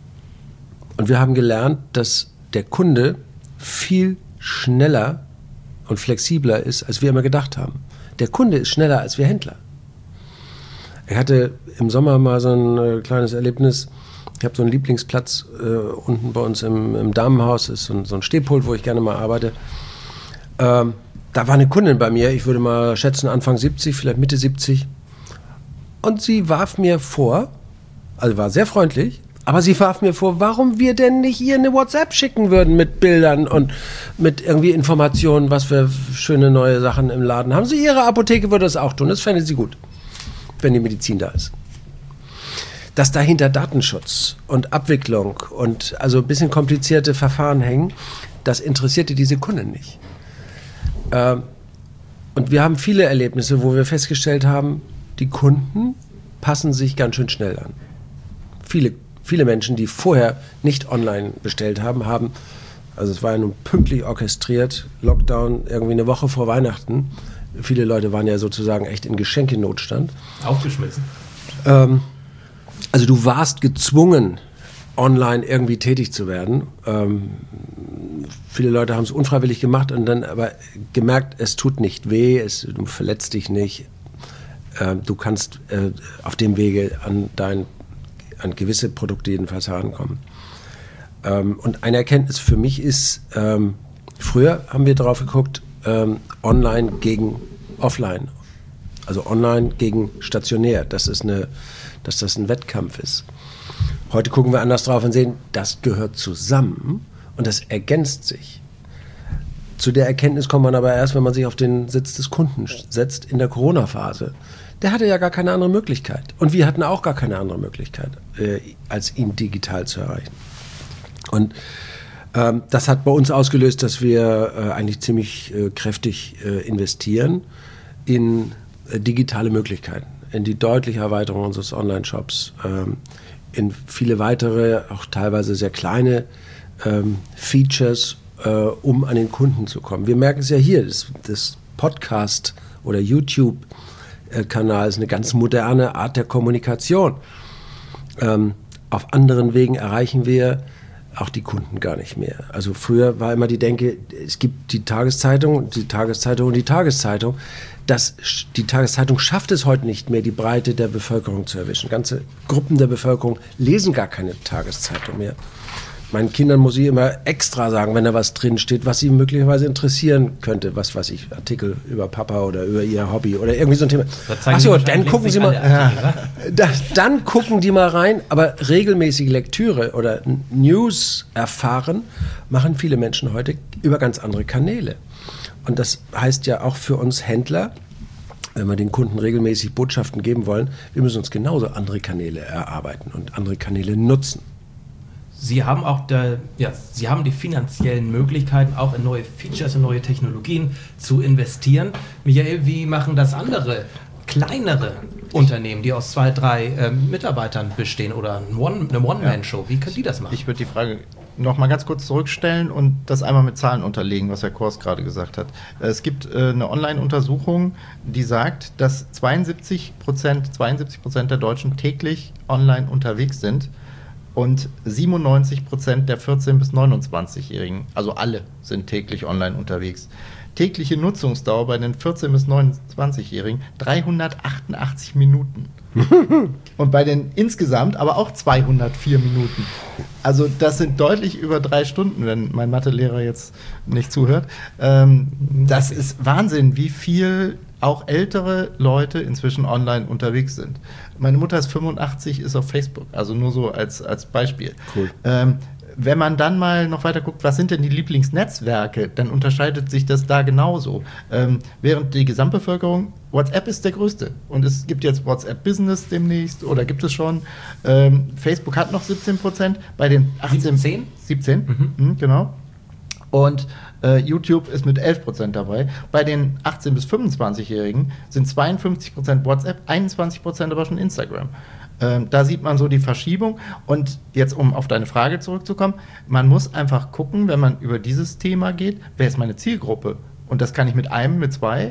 Und wir haben gelernt, dass der Kunde viel schneller und flexibler ist, als wir immer gedacht haben. Der Kunde ist schneller als wir Händler. Ich hatte im Sommer mal so ein kleines Erlebnis. Ich habe so einen Lieblingsplatz unten bei uns im Damenhaus, ist so ein Stehpult, wo ich gerne mal arbeite. Da war eine Kundin bei mir, ich würde mal schätzen Anfang 70, vielleicht Mitte 70. Und sie warf mir vor, also war sehr freundlich, aber sie warf mir vor, warum wir denn nicht ihr eine WhatsApp schicken würden mit Bildern und mit irgendwie Informationen, was für schöne neue Sachen im Laden haben. Sie, Ihre Apotheke würde das auch tun, das fände sie gut, wenn die Medizin da ist. Dass dahinter Datenschutz und Abwicklung und also ein bisschen komplizierte Verfahren hängen, das interessierte diese Kunden nicht. Und wir haben viele Erlebnisse, wo wir festgestellt haben, die Kunden passen sich ganz schön schnell an. Viele Menschen, die vorher nicht online bestellt haben, also es war ja nun pünktlich orchestriert, Lockdown irgendwie eine Woche vor Weihnachten. Viele Leute waren ja sozusagen echt in Geschenkenotstand. Aufgeschmissen. Also du warst gezwungen, online irgendwie tätig zu werden. Viele Leute haben es unfreiwillig gemacht und dann aber gemerkt, es tut nicht weh, du verletzt dich nicht. Du kannst auf dem Wege an gewisse Produkte jedenfalls herankommen. Und eine Erkenntnis für mich ist, früher haben wir drauf geguckt, online gegen offline. Also online gegen stationär, dass das ein Wettkampf ist. Heute gucken wir anders drauf und sehen, das gehört zusammen und das ergänzt sich. Zu der Erkenntnis kommt man aber erst, wenn man sich auf den Sitz des Kunden setzt in der Corona-Phase. Der hatte ja gar keine andere Möglichkeit. Und wir hatten auch gar keine andere Möglichkeit, als ihn digital zu erreichen. Und das hat bei uns ausgelöst, dass wir eigentlich ziemlich kräftig investieren in digitale Möglichkeiten, in die deutliche Erweiterung unseres Online-Shops, in viele weitere, auch teilweise sehr kleine Features, um an den Kunden zu kommen. Wir merken es ja hier, das Podcast oder YouTube-Kanal ist eine ganz moderne Art der Kommunikation. Auf anderen Wegen erreichen wir auch die Kunden gar nicht mehr. Also früher war immer die Denke, es gibt die Tageszeitung und die Tageszeitung und die Tageszeitung. Die Tageszeitung schafft es heute nicht mehr, die Breite der Bevölkerung zu erwischen. Ganze Gruppen der Bevölkerung lesen gar keine Tageszeitung mehr. Meinen Kindern muss ich immer extra sagen, wenn da was drin steht, was sie möglicherweise interessieren könnte. Was weiß ich, Artikel über Papa oder über ihr Hobby oder irgendwie so ein Thema. Achso, dann gucken Sie mal. Dann gucken die mal rein, aber regelmäßige Lektüre oder News erfahren machen viele Menschen heute über ganz andere Kanäle. Und das heißt ja auch für uns Händler, wenn wir den Kunden regelmäßig Botschaften geben wollen, wir müssen uns genauso andere Kanäle erarbeiten und andere Kanäle nutzen. Sie haben auch Sie haben die finanziellen Möglichkeiten, auch in neue Features, in neue Technologien zu investieren. Michael, wie machen das andere, kleinere Unternehmen, die aus 2, 3 Mitarbeitern bestehen oder eine One-Man-Show? Wie können die das machen? Ich würde die Frage noch mal ganz kurz zurückstellen und das einmal mit Zahlen unterlegen, was Herr Kors gerade gesagt hat. Es gibt eine Online-Untersuchung, die sagt, dass 72% der Deutschen täglich online unterwegs sind. Und 97% der 14- bis 29-Jährigen, also alle, sind täglich online unterwegs. Tägliche Nutzungsdauer bei den 14- bis 29-Jährigen 388 Minuten. Und bei den insgesamt aber auch 204 Minuten. Also das sind deutlich über 3 Stunden, wenn mein Mathelehrer jetzt nicht zuhört. Das ist Wahnsinn, wie viel auch ältere Leute inzwischen online unterwegs sind. Meine Mutter ist 85, ist auf Facebook, also nur so als Beispiel. Cool. Wenn man dann mal noch weiter guckt, was sind denn die Lieblingsnetzwerke, dann unterscheidet sich das da genauso. Während die Gesamtbevölkerung, WhatsApp ist der größte. Und es gibt jetzt WhatsApp Business demnächst, oder gibt es schon. Facebook hat noch 17%, bei den 18... 17? Genau. Und YouTube ist mit 11% dabei. Bei den 18- bis 25-Jährigen sind 52% WhatsApp, 21% aber schon Instagram. Da sieht man so die Verschiebung. Und jetzt, um auf deine Frage zurückzukommen, man muss einfach gucken, wenn man über dieses Thema geht, wer ist meine Zielgruppe? Und das kann ich mit einem, mit 2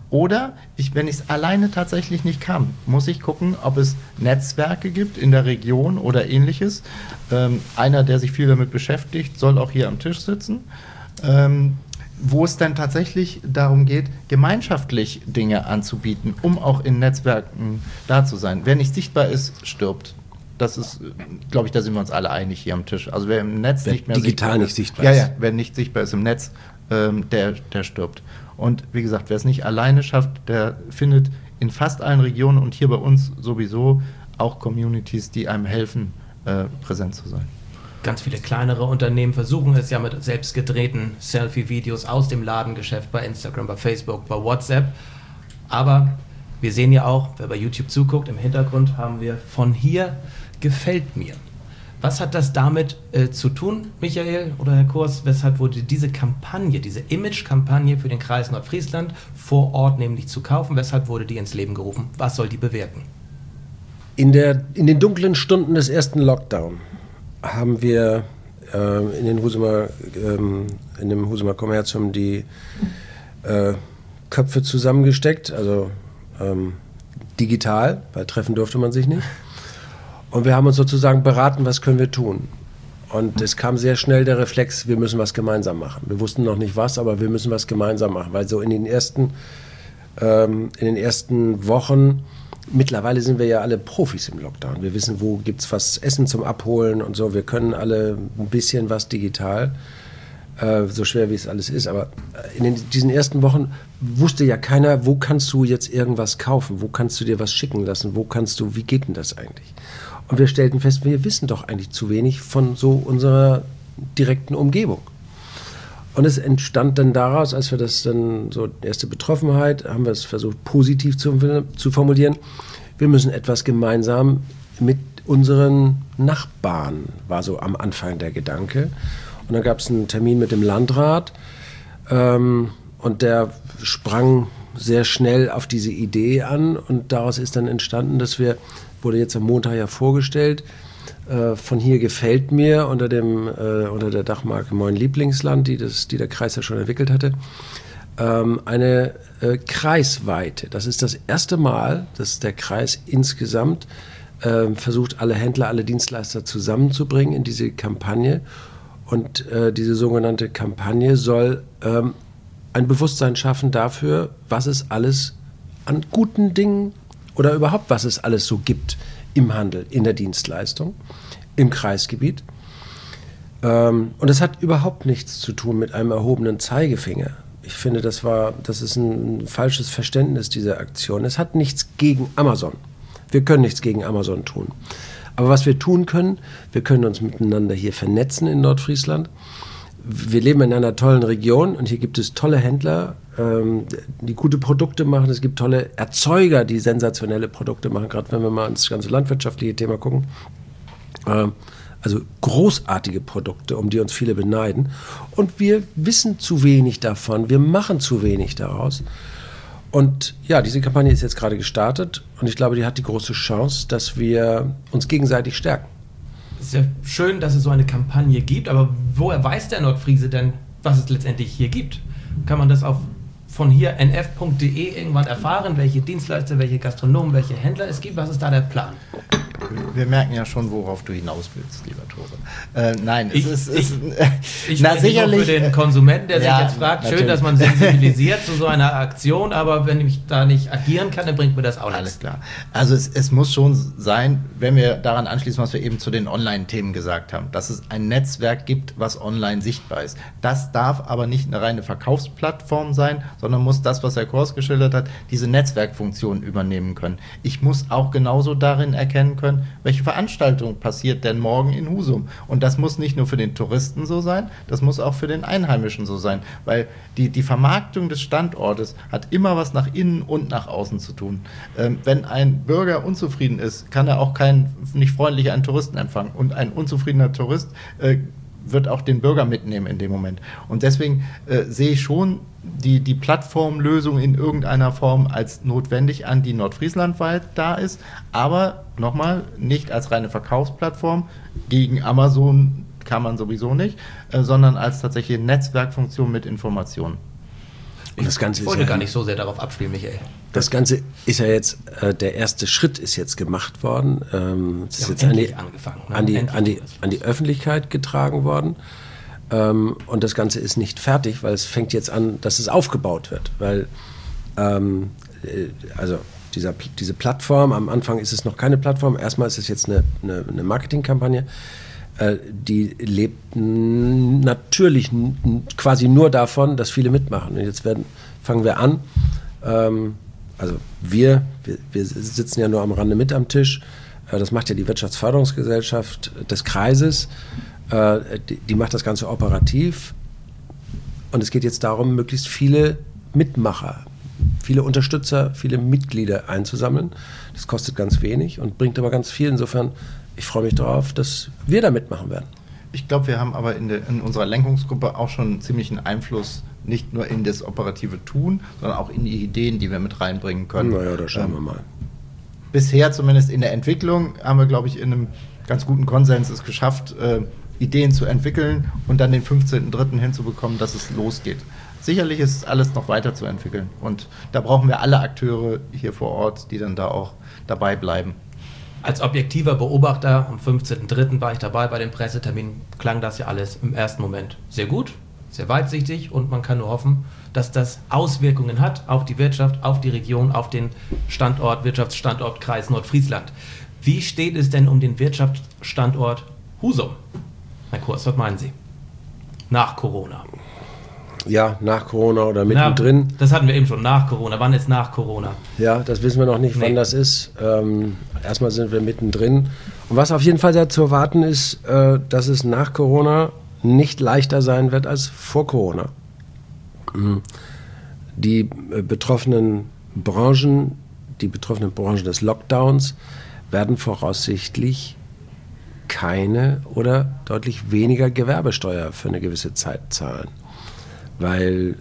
Oder wenn ich es alleine tatsächlich nicht kann, muss ich gucken, ob es Netzwerke gibt in der Region oder ähnliches. Einer, der sich viel damit beschäftigt, soll auch hier am Tisch sitzen. Wo es dann tatsächlich darum geht, gemeinschaftlich Dinge anzubieten, um auch in Netzwerken da zu sein. Wer nicht sichtbar ist, stirbt. Das ist, glaube ich, da sind wir uns alle einig hier am Tisch. Also wer im Netz nicht mehr digital nicht sichtbar ist. Ja, wer nicht sichtbar ist im Netz, der stirbt. Und wie gesagt, wer es nicht alleine schafft, der findet in fast allen Regionen und hier bei uns sowieso auch Communities, die einem helfen, präsent zu sein. Ganz viele kleinere Unternehmen versuchen es ja mit selbst gedrehten Selfie-Videos aus dem Ladengeschäft bei Instagram, bei Facebook, bei WhatsApp. Aber wir sehen ja auch, wer bei YouTube zuguckt, im Hintergrund haben wir von hier gefällt mir. Was hat das damit zu tun, Michael oder Herr Kors? Weshalb wurde diese Kampagne, diese Image-Kampagne für den Kreis Nordfriesland vor Ort nämlich zu kaufen? Weshalb wurde die ins Leben gerufen? Was soll die bewirken? In den dunklen Stunden des ersten Lockdown haben wir in dem Husumer Kommerzium die Köpfe zusammengesteckt, also digital, weil treffen durfte man sich nicht. Und wir haben uns sozusagen beraten, was können wir tun. Und es kam sehr schnell der Reflex, wir müssen was gemeinsam machen. Wir wussten noch nicht was, aber wir müssen was gemeinsam machen, weil so in den ersten Wochen, mittlerweile sind wir ja alle Profis im Lockdown. Wir wissen, wo gibt es was Essen zum Abholen und so. Wir können alle ein bisschen was digital, so schwer wie es alles ist. Aber in diesen ersten Wochen wusste ja keiner, wo kannst du jetzt irgendwas kaufen? Wo kannst du dir was schicken lassen? Wie geht denn das eigentlich? Und wir stellten fest, wir wissen doch eigentlich zu wenig von so unserer direkten Umgebung. Und es entstand dann daraus, als wir das dann so erste Betroffenheit, haben wir es versucht positiv zu formulieren, wir müssen etwas gemeinsam mit unseren Nachbarn, war so am Anfang der Gedanke. Und dann gab es einen Termin mit dem Landrat und der sprang sehr schnell auf diese Idee an und daraus ist dann entstanden, wurde jetzt am Montag ja vorgestellt, von hier gefällt mir unter der Dachmarke Moin Lieblingsland, die der Kreis ja schon entwickelt hatte, eine kreisweite. Das ist das erste Mal, dass der Kreis insgesamt versucht, alle Händler, alle Dienstleister zusammenzubringen in diese Kampagne. Und diese sogenannte Kampagne soll ein Bewusstsein schaffen dafür, was es alles an guten Dingen oder überhaupt, was es alles so gibt im Handel, in der Dienstleistung, im Kreisgebiet. Und das hat überhaupt nichts zu tun mit einem erhobenen Zeigefinger. Ich finde, das ist ein falsches Verständnis dieser Aktion. Es hat nichts gegen Amazon. Wir können nichts gegen Amazon tun. Aber was wir tun können, wir können uns miteinander hier vernetzen in Nordfriesland. Wir leben in einer tollen Region und hier gibt es tolle Händler, die gute Produkte machen. Es gibt tolle Erzeuger, die sensationelle Produkte machen, gerade wenn wir mal ins ganze landwirtschaftliche Thema gucken. Also großartige Produkte, um die uns viele beneiden. Und wir wissen zu wenig davon, wir machen zu wenig daraus. Und ja, diese Kampagne ist jetzt gerade gestartet und ich glaube, die hat die große Chance, dass wir uns gegenseitig stärken. Es ist ja schön, dass es so eine Kampagne gibt, aber woher weiß der Nordfriese denn, was es letztendlich hier gibt? Kann man das von hier nf.de irgendwann erfahren, welche Dienstleister, welche Gastronomen, welche Händler es gibt? Was ist da der Plan? Wir merken ja schon, worauf du hinaus willst, lieber Tore. Nein, ich sicherlich nur für den Konsumenten, der sich jetzt fragt, natürlich. Schön, dass man sensibilisiert zu so einer Aktion, aber wenn ich da nicht agieren kann, dann bringt mir das auch nichts. Alles klar. Also es muss schon sein, wenn wir daran anschließen, was wir eben zu den Online-Themen gesagt haben, dass es ein Netzwerk gibt, was online sichtbar ist. Das darf aber nicht eine reine Verkaufsplattform sein, sondern muss das, was Herr Kors geschildert hat, diese Netzwerkfunktion übernehmen können. Ich muss auch genauso darin erkennen können, welche Veranstaltung passiert denn morgen in Husum. Und das muss nicht nur für den Touristen so sein, das muss auch für den Einheimischen so sein, weil die Vermarktung des Standortes hat immer was nach innen und nach außen zu tun. Wenn ein Bürger unzufrieden ist, kann er auch nicht freundlich einen Touristen empfangen. Und ein unzufriedener Tourist wird auch den Bürger mitnehmen in dem Moment. Und deswegen sehe ich schon die Plattformlösung in irgendeiner Form als notwendig an, die nordfrieslandweit da ist, aber nochmal nicht als reine Verkaufsplattform. Gegen Amazon kann man sowieso nicht, sondern als tatsächliche Netzwerkfunktion mit Informationen. Ich wollte gar nicht so sehr darauf abspielen, Michael. Das Ganze ist ja jetzt, der erste Schritt ist jetzt gemacht worden. Es ist jetzt an die Öffentlichkeit getragen worden. Und das Ganze ist nicht fertig, weil es fängt jetzt an, dass es aufgebaut wird. Weil, diese Plattform, am Anfang ist es noch keine Plattform, erstmal ist es jetzt eine Marketingkampagne, die lebt natürlich quasi nur davon, dass viele mitmachen. Und jetzt fangen wir an, also wir sitzen ja nur am Rande mit am Tisch, das macht ja die Wirtschaftsförderungsgesellschaft des Kreises, die macht das Ganze operativ und es geht jetzt darum, möglichst viele Mitmacher, viele Unterstützer, viele Mitglieder einzusammeln. Das kostet ganz wenig und bringt aber ganz viel. Insofern, ich freue mich darauf, dass wir da mitmachen werden. Ich glaube, wir haben aber in unserer Lenkungsgruppe auch schon einen ziemlichen Einfluss, nicht nur in das operative Tun, sondern auch in die Ideen, die wir mit reinbringen können. Naja, da schauen wir mal. Bisher zumindest in der Entwicklung haben wir, glaube ich, in einem ganz guten Konsens es geschafft, Ideen zu entwickeln und dann den 15.03. hinzubekommen, dass es losgeht. Sicherlich ist alles noch weiterzuentwickeln und da brauchen wir alle Akteure hier vor Ort, die dann da auch dabei bleiben. Als objektiver Beobachter am 15.03. war ich dabei bei dem Pressetermin, klang das ja alles im ersten Moment sehr gut, sehr weitsichtig und man kann nur hoffen, dass das Auswirkungen hat auf die Wirtschaft, auf die Region, auf den Wirtschaftsstandort Kreis Nordfriesland. Wie steht es denn um den Wirtschaftsstandort Husum? Herr Kurs, was meinen Sie? Nach Corona. Ja, nach Corona oder mittendrin. Das hatten wir eben schon, nach Corona. Wann ist nach Corona? Ja, das wissen wir noch nicht, wann das ist. Erstmal sind wir mittendrin. Und was auf jeden Fall sehr zu erwarten ist, dass es nach Corona nicht leichter sein wird als vor Corona. Die betroffenen Branchen des Lockdowns werden voraussichtlich keine oder deutlich weniger Gewerbesteuer für eine gewisse Zeit zahlen. Weil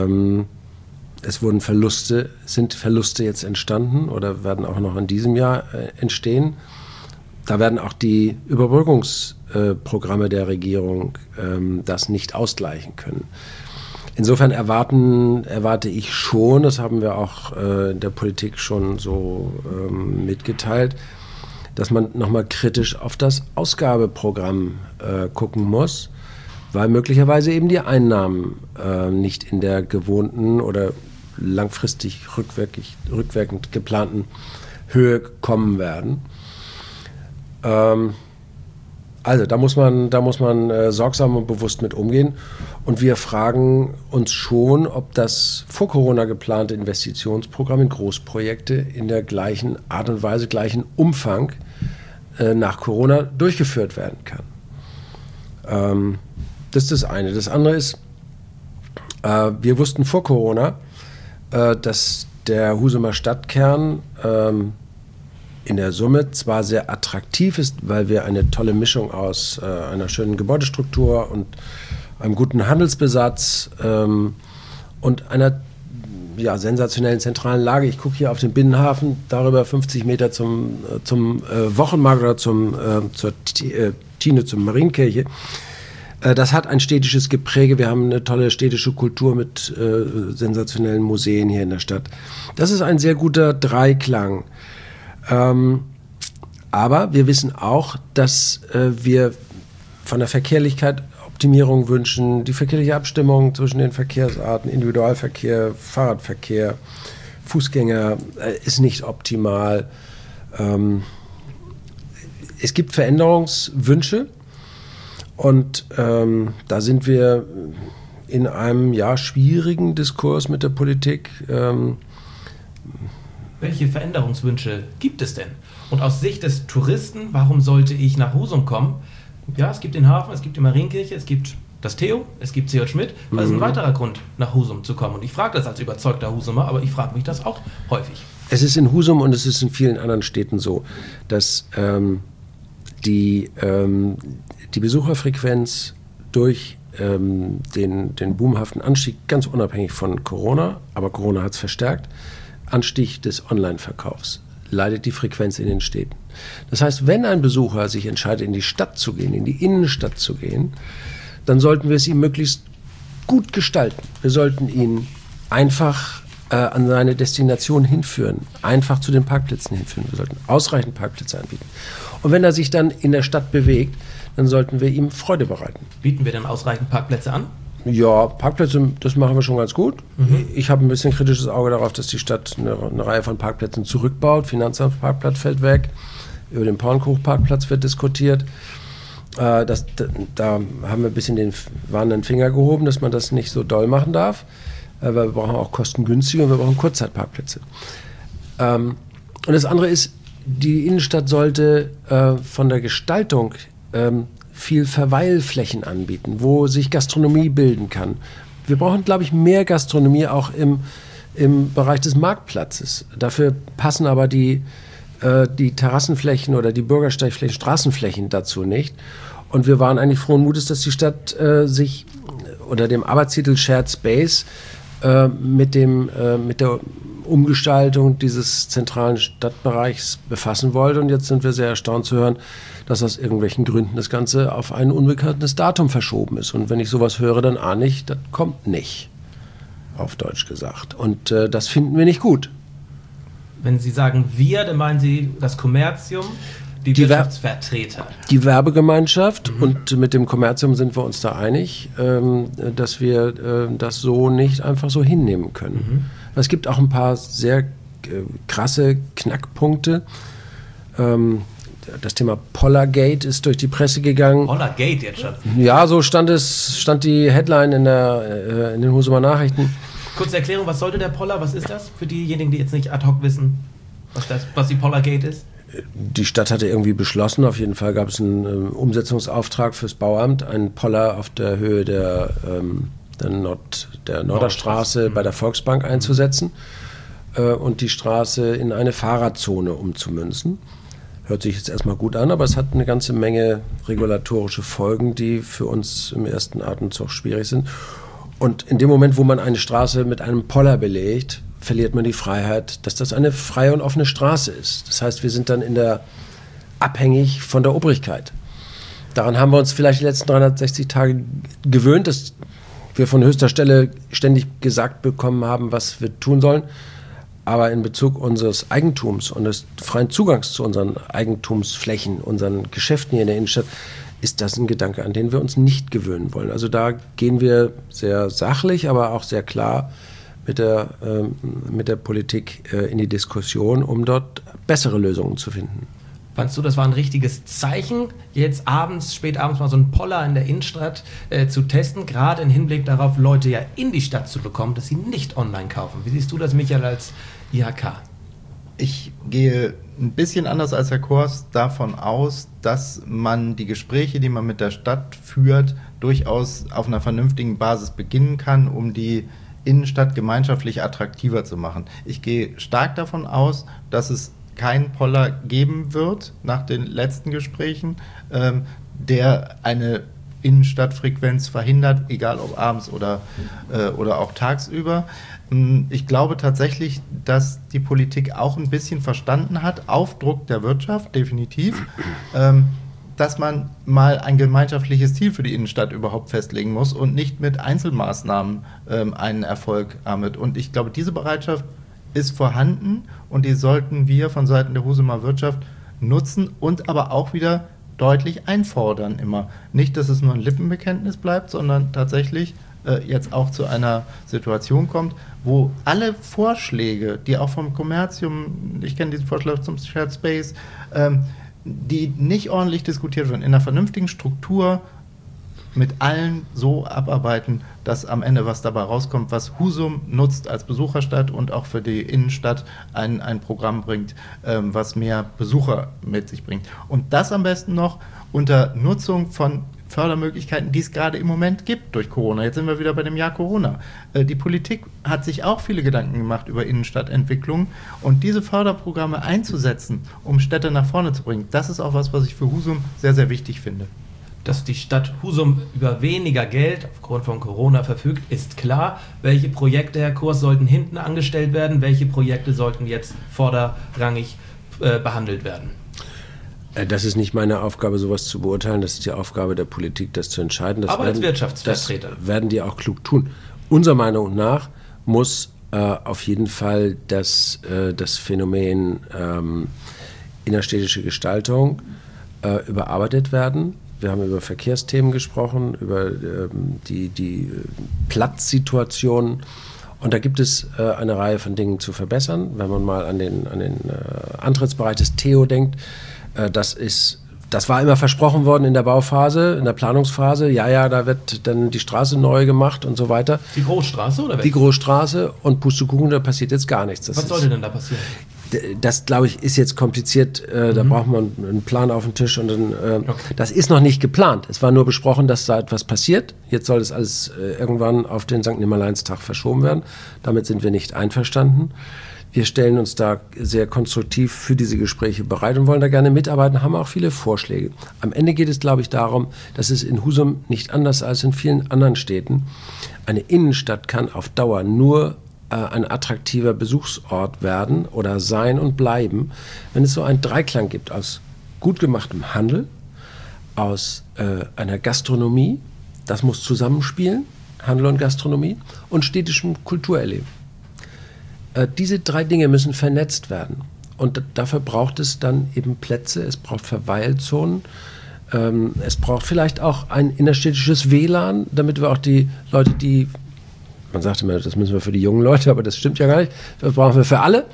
sind Verluste jetzt entstanden oder werden auch noch in diesem Jahr entstehen. Da werden auch die Überbrückungsprogramme der Regierung das nicht ausgleichen können. Insofern erwarte ich schon, das haben wir auch in der Politik schon so mitgeteilt, dass man nochmal kritisch auf das Ausgabeprogramm gucken muss, weil möglicherweise eben die Einnahmen nicht in der gewohnten oder langfristig rückwirkend geplanten Höhe kommen werden. Also da muss man sorgsam und bewusst mit umgehen. Und wir fragen uns schon, ob das vor Corona geplante Investitionsprogramm in Großprojekte in der gleichen Art und Weise, gleichen Umfang nach Corona durchgeführt werden kann. Das ist das eine. Das andere ist, wir wussten vor Corona, dass der Husumer Stadtkern in der Summe zwar sehr attraktiv ist, weil wir eine tolle Mischung aus einer schönen Gebäudestruktur und einem guten Handelsbesatz und einer sensationellen zentralen Lage. Ich gucke hier auf den Binnenhafen, darüber 50 Meter zum Wochenmarkt oder zur Tine, zum Marienkirche. Das hat ein städtisches Gepräge. Wir haben eine tolle städtische Kultur mit sensationellen Museen hier in der Stadt. Das ist ein sehr guter Dreiklang. Aber wir wissen auch, dass wir von der Verkehrlichkeit Optimierung wünschen, die verkehrliche Abstimmung zwischen den Verkehrsarten, Individualverkehr, Fahrradverkehr, Fußgänger ist nicht optimal. Es gibt Veränderungswünsche und da sind wir in einem schwierigen Diskurs mit der Politik. Welche Veränderungswünsche gibt es denn? Und aus Sicht des Touristen, warum sollte ich nach Husum kommen? Ja, es gibt den Hafen, es gibt die Marienkirche, es gibt das Theo, es gibt C.J. Schmidt. Was ist ein weiterer Grund, nach Husum zu kommen? Und ich frage das als überzeugter Husumer, aber ich frage mich das auch häufig. Es ist in Husum und es ist in vielen anderen Städten so, dass die Besucherfrequenz durch den boomhaften Anstieg, ganz unabhängig von Corona, aber Corona hat es verstärkt, Anstieg des Online-Verkaufs, leidet die Frequenz in den Städten. Das heißt, wenn ein Besucher sich entscheidet, in die Stadt zu gehen, in die Innenstadt zu gehen, dann sollten wir es ihm möglichst gut gestalten. Wir sollten ihn einfach an seine Destination hinführen, einfach zu den Parkplätzen hinführen. Wir sollten ausreichend Parkplätze anbieten. Und wenn er sich dann in der Stadt bewegt, dann sollten wir ihm Freude bereiten. Bieten wir dann ausreichend Parkplätze an? Ja, Parkplätze, das machen wir schon ganz gut. Ich habe ein bisschen kritisches Auge darauf, dass die Stadt eine Reihe von Parkplätzen zurückbaut. Finanzamtsparkplatz fällt weg, über den Pornkuch-Parkplatz wird diskutiert. Da haben wir ein bisschen den warnenden Finger gehoben, dass man das nicht so doll machen darf. Weil wir brauchen auch kostengünstige und wir brauchen Kurzzeitparkplätze. Und das andere ist, die Innenstadt sollte von der Gestaltung viel Verweilflächen anbieten, wo sich Gastronomie bilden kann. Wir brauchen, glaube ich, mehr Gastronomie auch im Bereich des Marktplatzes. Dafür passen aber die Terrassenflächen oder die Bürgersteigflächen, Straßenflächen dazu nicht. Und wir waren eigentlich frohen Mutes, dass die Stadt sich unter dem Arbeitstitel Shared Space mit der Umgestaltung dieses zentralen Stadtbereichs befassen wollte. Und jetzt sind wir sehr erstaunt zu hören, dass aus irgendwelchen Gründen das Ganze auf ein unbekanntes Datum verschoben ist. Und wenn ich sowas höre, dann ahne ich, das kommt nicht, auf Deutsch gesagt. Und das finden wir nicht gut. Wenn Sie sagen wir, dann meinen Sie das Kommerzium, die Wirtschaftsvertreter. Die Werbegemeinschaft und mit dem Kommerzium sind wir uns da einig, dass wir das so nicht einfach so hinnehmen können. Es gibt auch ein paar sehr krasse Knackpunkte. Das Thema Pollergate ist durch die Presse gegangen. Pollergate jetzt schon? Ja, so stand die Headline in den Husumer Nachrichten. Kurze Erklärung, was sollte der Poller? Was ist das für diejenigen, die jetzt nicht ad hoc wissen, was die Pollergate ist? Die Stadt hatte irgendwie beschlossen, auf jeden Fall gab es einen Umsetzungsauftrag fürs Bauamt, einen Poller auf der Höhe der Norderstraße bei der Volksbank einzusetzen und die Straße in eine Fahrradzone umzumünzen. Hört sich jetzt erstmal gut an, aber es hat eine ganze Menge regulatorische Folgen, die für uns im ersten Atemzug schwierig sind. Und in dem Moment, wo man eine Straße mit einem Poller belegt, verliert man die Freiheit, dass das eine freie und offene Straße ist. Das heißt, wir sind dann abhängig von der Obrigkeit. Daran haben wir uns vielleicht die letzten 360 Tage gewöhnt, dass wir von höchster Stelle ständig gesagt bekommen haben, was wir tun sollen. Aber in Bezug unseres Eigentums und des freien Zugangs zu unseren Eigentumsflächen, unseren Geschäften hier in der Innenstadt, ist das ein Gedanke, an den wir uns nicht gewöhnen wollen. Also da gehen wir sehr sachlich, aber auch sehr klar mit der Politik in die Diskussion, um dort bessere Lösungen zu finden. Fandst du, das war ein richtiges Zeichen, jetzt spät abends mal so einen Poller in der Innenstadt zu testen, gerade im Hinblick darauf, Leute ja in die Stadt zu bekommen, dass sie nicht online kaufen? Wie siehst du das, Michael, als IHK? Ich gehe ein bisschen anders als Herr Kors davon aus, dass man die Gespräche, die man mit der Stadt führt, durchaus auf einer vernünftigen Basis beginnen kann, um die Innenstadt gemeinschaftlich attraktiver zu machen. Ich gehe stark davon aus, dass es keinen Poller geben wird nach den letzten Gesprächen, der eine Innenstadtfrequenz verhindert, egal ob abends oder auch tagsüber. Ich glaube tatsächlich, dass die Politik auch ein bisschen verstanden hat, auf Druck der Wirtschaft, definitiv, dass man mal ein gemeinschaftliches Ziel für die Innenstadt überhaupt festlegen muss und nicht mit Einzelmaßnahmen einen Erfolg damit. Und ich glaube, diese Bereitschaft ist vorhanden und die sollten wir von Seiten der Husumer Wirtschaft nutzen und aber auch wieder deutlich einfordern immer. Nicht, dass es nur ein Lippenbekenntnis bleibt, sondern tatsächlich jetzt auch zu einer Situation kommt, wo alle Vorschläge, die auch vom Kommerzium, ich kenne diesen Vorschlag zum Shared Space, die nicht ordentlich diskutiert werden, in einer vernünftigen Struktur mit allen so abarbeiten, dass am Ende was dabei rauskommt, was Husum nutzt als Besucherstadt und auch für die Innenstadt ein Programm bringt, was mehr Besucher mit sich bringt. Und das am besten noch unter Nutzung von Fördermöglichkeiten, die es gerade im Moment gibt durch Corona. Jetzt sind wir wieder bei dem Jahr Corona. Die Politik hat sich auch viele Gedanken gemacht über Innenstadtentwicklung und diese Förderprogramme einzusetzen, um Städte nach vorne zu bringen, das ist auch was ich für Husum sehr, sehr wichtig finde. Dass die Stadt Husum über weniger Geld aufgrund von Corona verfügt, ist klar. Welche Projekte, Herr Kors, sollten hinten angestellt werden? Welche Projekte sollten jetzt vorderrangig behandelt werden? Das ist nicht meine Aufgabe, sowas zu beurteilen. Das ist die Aufgabe der Politik, das zu entscheiden. Aber als Wirtschaftsvertreter. Das werden die auch klug tun. Unserer Meinung nach muss auf jeden Fall das Phänomen innerstädtische Gestaltung überarbeitet werden. Wir haben über Verkehrsthemen gesprochen, über die Platzsituation. Und da gibt es eine Reihe von Dingen zu verbessern. Wenn man mal an den Antrittsbereich des Theo denkt, das war immer versprochen worden in der Bauphase, in der Planungsphase. Ja, da wird dann die Straße neu gemacht und so weiter. Die Großstraße oder? Die Großstraße und Pustekuchen, da passiert jetzt gar nichts. Was sollte denn da passieren? Das, glaube ich, ist jetzt kompliziert. Da braucht man einen Plan auf den Tisch. Und dann, Das ist noch nicht geplant. Es war nur besprochen, dass da etwas passiert. Jetzt soll das alles irgendwann auf den St. Nimmerleinstag verschoben werden. Damit sind wir nicht einverstanden. Wir stellen uns da sehr konstruktiv für diese Gespräche bereit und wollen da gerne mitarbeiten, haben auch viele Vorschläge. Am Ende geht es, glaube ich, darum, dass es in Husum nicht anders als in vielen anderen Städten, eine Innenstadt kann auf Dauer nur ein attraktiver Besuchsort werden oder sein und bleiben, wenn es so einen Dreiklang gibt aus gut gemachtem Handel, aus einer Gastronomie, das muss zusammenspielen, Handel und Gastronomie, und städtischem Kulturerleben. Diese 3 Dinge müssen vernetzt werden. Und dafür braucht es dann eben Plätze, es braucht Verweilzonen, es braucht vielleicht auch ein innerstädtisches WLAN, damit wir auch die Leute, man sagt immer, das müssen wir für die jungen Leute, aber das stimmt ja gar nicht, das brauchen wir für alle.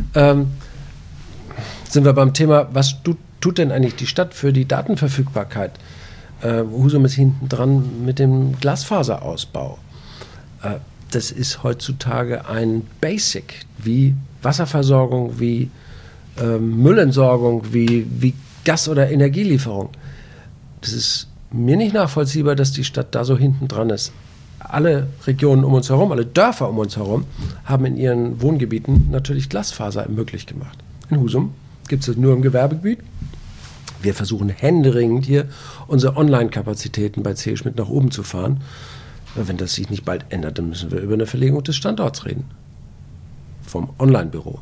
Sind wir beim Thema, was tut denn eigentlich die Stadt für die Datenverfügbarkeit? Husum ist hinten dran mit dem Glasfaserausbau. Das ist heutzutage ein Basic, wie Wasserversorgung, wie Müllentsorgung, wie Gas- oder Energielieferung. Das ist mir nicht nachvollziehbar, dass die Stadt da so hinten dran ist. Alle Regionen um uns herum, alle Dörfer um uns herum, haben in ihren Wohngebieten natürlich Glasfaser möglich gemacht. In Husum gibt es das nur im Gewerbegebiet. Wir versuchen händeringend hier unsere Online-Kapazitäten bei C. Schmidt nach oben zu fahren. Wenn das sich nicht bald ändert, dann müssen wir über eine Verlegung des Standorts reden. Vom Online-Büro.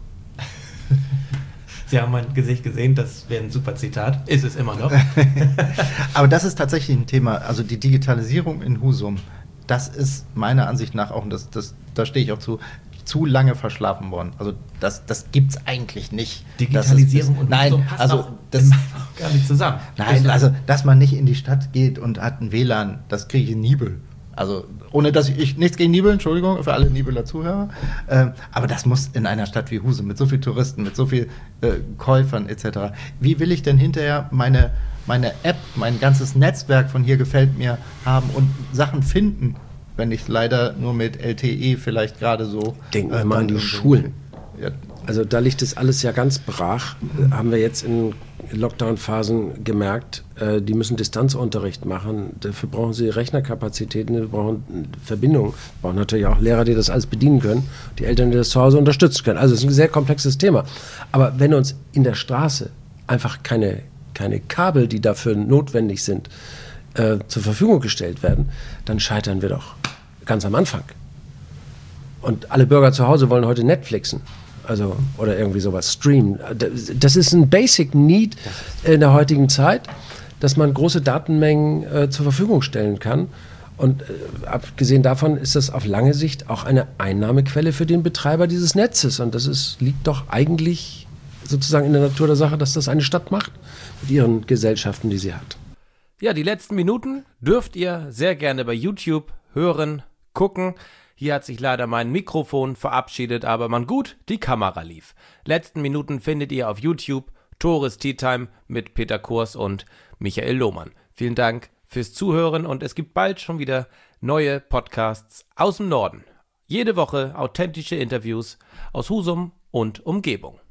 Sie haben mein Gesicht gesehen, das wäre ein super Zitat. Ist es immer noch. Aber das ist tatsächlich ein Thema. Also die Digitalisierung in Husum, das ist meiner Ansicht nach auch, und da stehe ich auch zu lange verschlafen worden. Also das gibt es eigentlich nicht. Digitalisierung und nein, Husum passt also auch das gar nicht zusammen. Nein, also dass man nicht in die Stadt geht und hat ein WLAN, das kriege ich in Nibel. Also ohne dass ich nichts gegen Nibel, Entschuldigung für alle Nibeler Zuhörer, aber das muss in einer Stadt wie Husum mit so vielen Touristen, mit so vielen Käufern etc. Wie will ich denn hinterher meine App, mein ganzes Netzwerk von hier gefällt mir haben und Sachen finden, wenn ich leider nur mit LTE vielleicht gerade so... Denken wir mal an die Schulen. Ja. Also da liegt es alles ja ganz brach. Haben wir jetzt in Lockdown-Phasen gemerkt, die müssen Distanzunterricht machen. Dafür brauchen sie Rechnerkapazitäten, wir brauchen Verbindungen. Wir brauchen natürlich auch Lehrer, die das alles bedienen können, die Eltern, die das zu Hause unterstützen können. Also es ist ein sehr komplexes Thema. Aber wenn uns in der Straße einfach keine Kabel, die dafür notwendig sind, zur Verfügung gestellt werden, dann scheitern wir doch ganz am Anfang. Und alle Bürger zu Hause wollen heute Netflixen. Also, oder irgendwie sowas streamen. Das ist ein Basic Need in der heutigen Zeit, dass man große Datenmengen zur Verfügung stellen kann. Und abgesehen davon ist das auf lange Sicht auch eine Einnahmequelle für den Betreiber dieses Netzes. Und das liegt doch eigentlich sozusagen in der Natur der Sache, dass das eine Stadt macht mit ihren Gesellschaften, die sie hat. Ja, die letzten Minuten dürft ihr sehr gerne bei YouTube hören, gucken. Hier hat sich leider mein Mikrofon verabschiedet, aber man gut, die Kamera lief. Letzten Minuten findet ihr auf YouTube Tores Tea Time mit Peter Kors und Michael Lohmann. Vielen Dank fürs Zuhören und es gibt bald schon wieder neue Podcasts aus dem Norden. Jede Woche authentische Interviews aus Husum und Umgebung.